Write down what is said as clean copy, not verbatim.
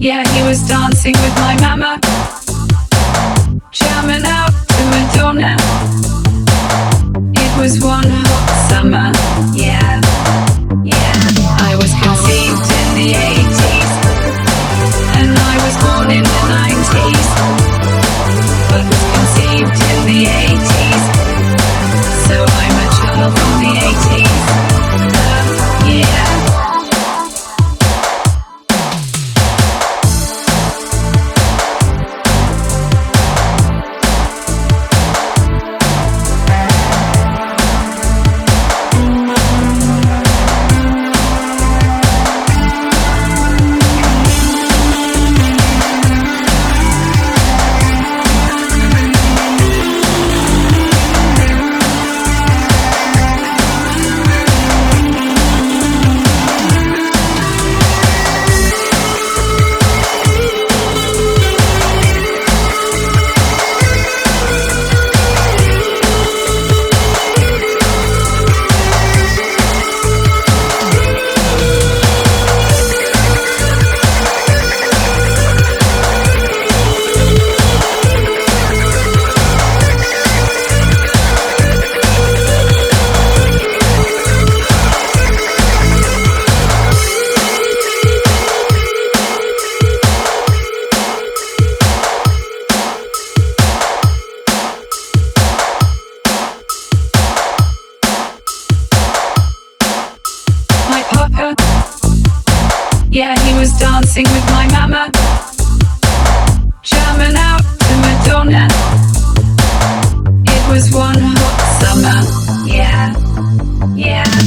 Yeah, he was dancing with my mama, jamming out to Madonna. It was one hot summer, yeah, yeah. I was conceived in the 80s, and I was born in the 90s, but was conceived in the 80s, so I'm a child from the 80s, yeah. Yeah, he was dancing with my mama, jamming out to Madonna. It was one hot summer, yeah, yeah.